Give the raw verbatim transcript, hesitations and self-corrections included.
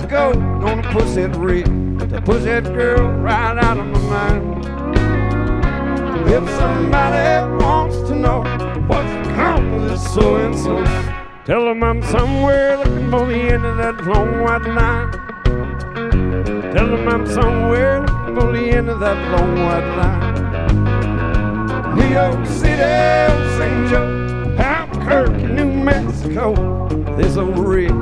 I go, gonna push that rig to push that girl right out of my mind. If somebody wants to know what's the cause of this so and so, tell them I'm somewhere looking for the end of that long white line. Tell them I'm somewhere looking for the end of that long white line. New York City, Saint Joe, Albuquerque, New Mexico, this old rig